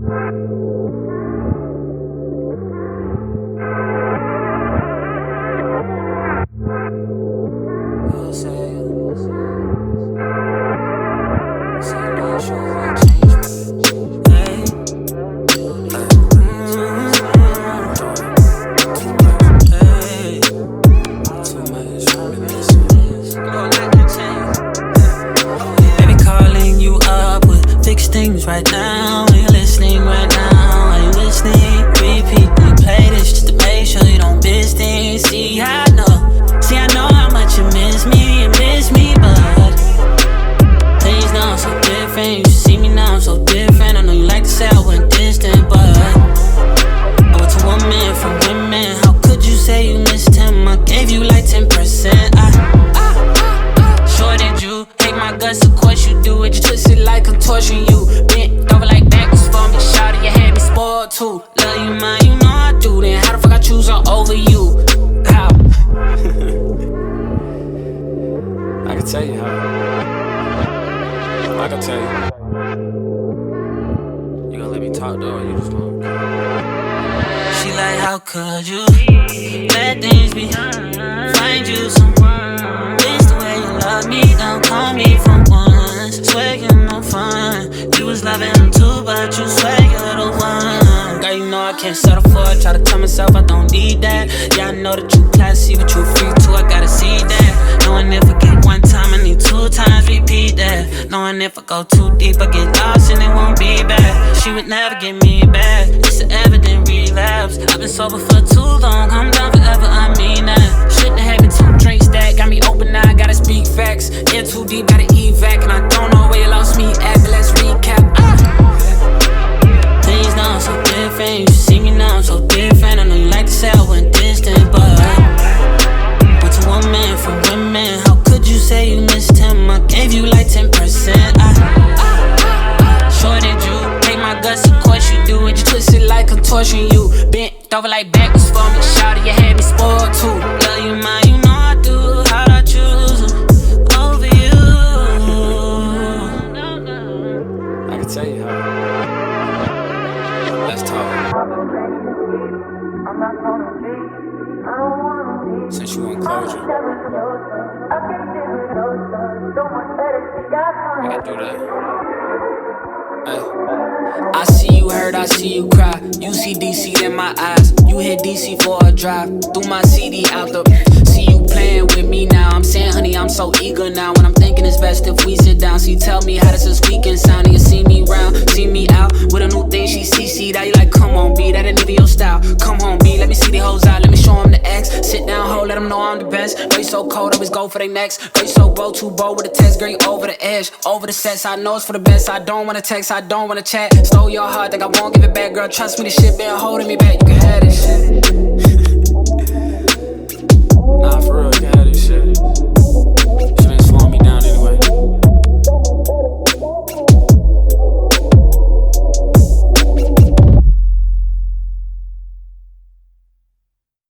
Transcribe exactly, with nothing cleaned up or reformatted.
Things right now, are you listening right now? Are you listening? Repeat, replay this just to make sure you don't miss things. See, I know, see, I know how much you miss me, you miss me, but things now are so different. You see me now, I'm so different. I know you like to say I went distant, but I went to one man from women. How could you say you missed him? I gave you like ten percent. I, I, I, I. Sure did you hate my guts? Of course you do it. You twist it like contortion. You bent over like backwards for me. Shawty, you had me spoiled too. Love you, man, you know I do. Then how the fuck I choose on over you? How? I can tell you how. I can tell you. You gonna let me talk though, or you just gonna? She like, how could you let things be? Find you someone. It's the way you love me. Don't call me for once. Swear you're no fun. You was loving him too, but you swear you're the one. Girl, you know I can't settle for it. Try to tell myself I don't need that. Yeah, I know that you classy, but you free too. I gotta see that. Knowing if I get one time, I need two times, repeat that. Knowing if I go too deep, I get lost and it won't be back. She would never get me back. It's an evident relapse. I've been sober for too long. I'm done forever, I mean that. Shouldn't have had two drinks that got me open now. I gotta speak facts. In too deep, gotta evac. And I don't know where you lost me at, but let's recap. Ah. Things now are so different. You see me now, I'm so different. I know you like to say I went distant, but went to one man from women. How could you say you missed him? I gave you like ten percent. I, I, I. Sure did you hate my guts? Of course you do it. You twist it like contortion. You bent over like backwards for me. Shawty, you had me spoiled too. Love you, man, you know I do. How'd I choose over you? I can tell you how. Let's talk. Since you want closure, I gotta do that. Hey. I see you hurt, I see you cry. You see D C in my eyes. You hit D C for a drive. Threw my C D out the. See you playing with me now. I'm saying, honey, I'm so eager now. When I'm thinking it's best if we sit down. So you tell me how does this weekend sound? And you see me round, see me out with a new thing. She C C'd out. You like, come on, B, that ain't even your style. Come home, B, let me see the hoes out. Let me show them the X. Sit down, ho, let them know I'm the best. Girl, you so cold, always go for they next. Girl, you so bold, too bold with the text. Girl, you over the edge, over the sets. I know it's for the best. I don't wanna text, I don't wanna chat. Stole your heart, think I won't give it back. Girl, trust me, this shit been holding me back. You can have this shit. Nah, for real, you can have this shit.